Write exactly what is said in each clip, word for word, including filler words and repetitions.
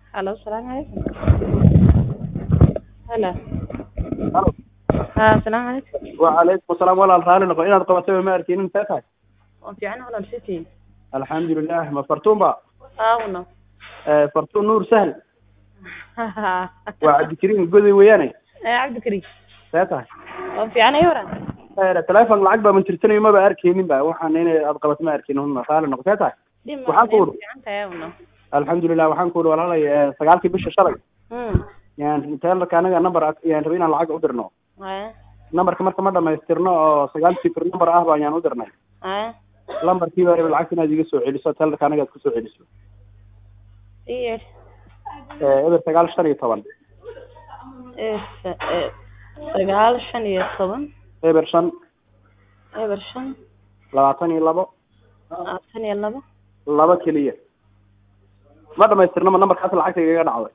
Hello, السلام عليكم. هلا. Halo. ها السلام عليكم. وعليكم السلام walaal raali noqo inaad qabatay ma arkin inta tahay waan fiican walaal shiti. alxamdulilah ma fartuunba Aawno. ee fartuun nuur sahl waa cabdikariim goday weeyane ee cabdikariim inta tahay waan fiican ayora. ee telefoon lacag baa man tirtanayo ma ba arkeenin ba waxaan inay aad qabat ma arkin hun raali noqo inta tahay waxaan ku wada fiican tahay aawno. alxamdulilah waxaan ku wada walaalay sagaalkii bisha shalay Hmm. yaan inta anaga number yaan rabay inaan lacag u dirno Ee. numberka marka ma dhamaystirno oo sagaal sifir number ah baan yaan u dirnay Ee. lambarkii baa rabay lacagta inaad iga soo celiso telefoonka anaga aad ku soo celiso Iyo ee eber sagaal shan iyo toban ee sagaal shan iyo toban eber shan eber shan labaatan iyo labo labaatan iyo labo laba keliya ma dhamaystirnama numberkaas lacagta igaga dhacday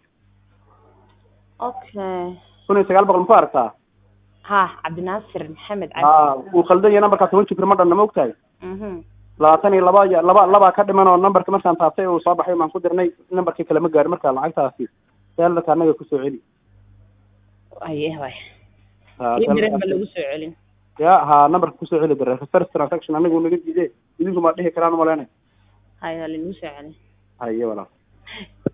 okay kun iyo sagaal boqol ma ku aragtaa ha cabdinaasir maxamed cabdi haa wuu qaldan yahay numberkaas toban jifir ma dhanna ma ogtahay mhm labaatan iyo laba iyo laba laba ka dhiman oo numberka markaan taabtay uu soo baxay maan ku dirnay numberkii kale ma gaarin markaa lacagtaasi teelka anaga ku soo celi aye way haa ibrahim baa lagu soo celin ya haa numberka ku soo celi diray first transaction anigu naga diiday idinku ma dhihi karaan ma leenay hayo lagu soo celin haye walaal